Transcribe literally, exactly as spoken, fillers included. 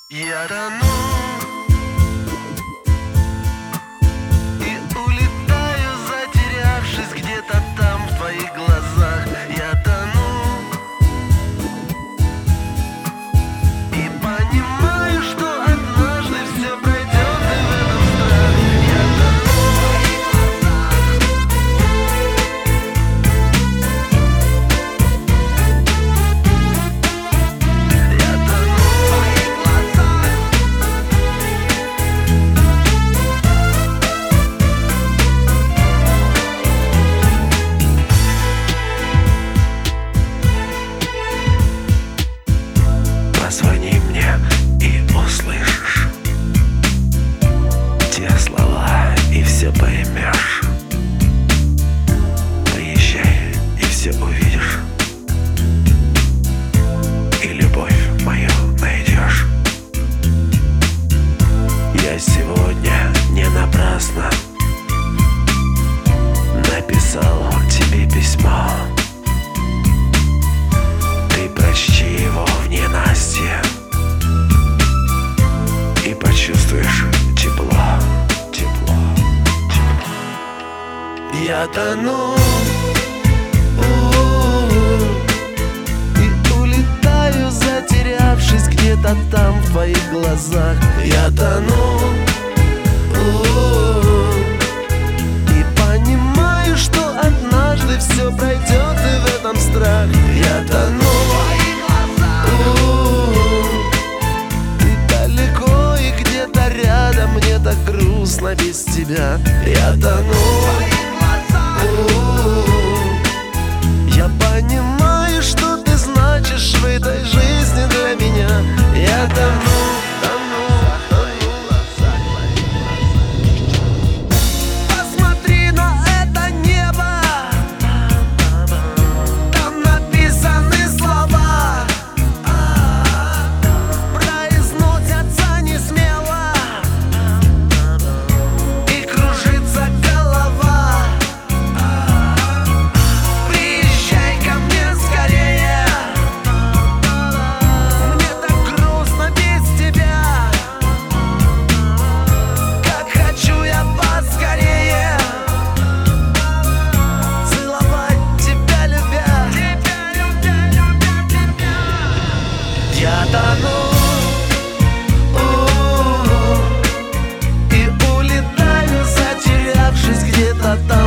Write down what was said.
Я тону и улетаю, затерявшись где-то там в твоих глазах. Я тону и понимаю, что однажды все пройдет, и в этом страх. Я тону Я тону в твоих глазах. Позвони мне и услышишь те слова, и все поймешь. Приезжай, и все увидишь, и любовь мою найдешь. Я сегодня не напрасно написал тебе письмо. Ты прочти его в ненастье и почувствуешь тепло, тепло, тепло. Я тону у-у-у, и улетаю, затерявшись где-то там в твоих глазах. Я тону у-у-у, и понимаю, что однажды все пройдет, и в этом страх. Я тону у-у-у, ты далеко и где-то рядом, мне так грустно без тебя. Я тону Я понимаю, что ты значишь в этой жизни для меня. Я тону, тону, тону. Посмотри на это небо, там написаны слова, произносятся не смело, и кружится голова. Приезжай ко мне скорее, мне так грустно без тебя. Как хочу я поскорее целовать тебя, любя. Я тону у-у-у, и улетаю, затерявшись где-то там